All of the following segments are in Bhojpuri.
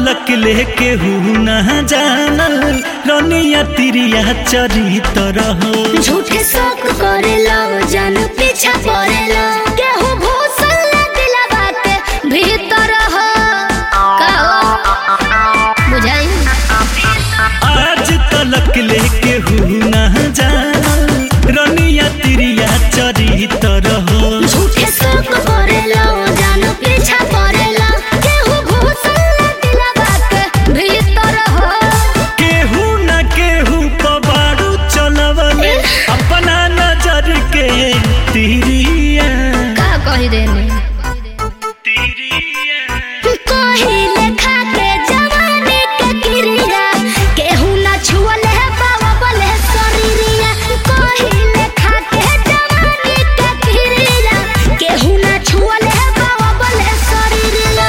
तलक लेके हूँ ना जानल रनिया तिरिया चरित रहो। झूठ के शौक करेला जान पीछा पड़ेला केहू घोसल दिलवा के भीतर हो का बुझाई। आज तलक लेके हूँ ना जानल रनिया तिरिया चरित रहो। झूठ के शौक करेला जान पीछा पड़ेला केहू घोसल दिलवा के भीतर हो। केहू ना केहू पबारू चलवले अपना नजर के तिरिया का कही देने कहिले खा के जवानी के किरिया केहू ना छुअले बाबा बोले शरीरिया। कहिले खा के जवानी के किरिया केहू ना छुअले बाबा बोले शरीरिया।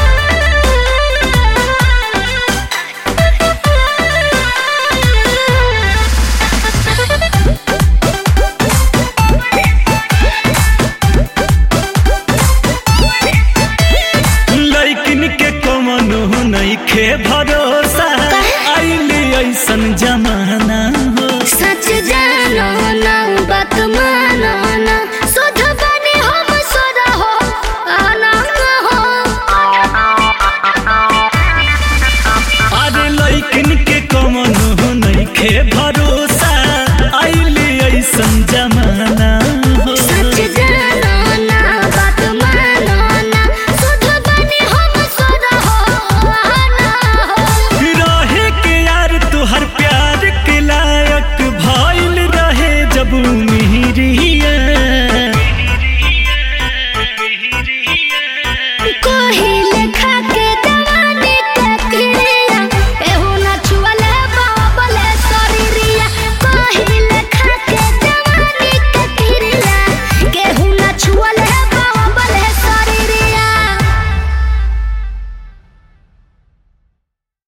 लइकिन के कमनो नइखे भरोसा आइले ऐसन जमाना हो। सच जानो ना बात मानो ना सोध बने हम सोरा हो आना हो। अरे लइकिन के कमनो नइखे भरोसा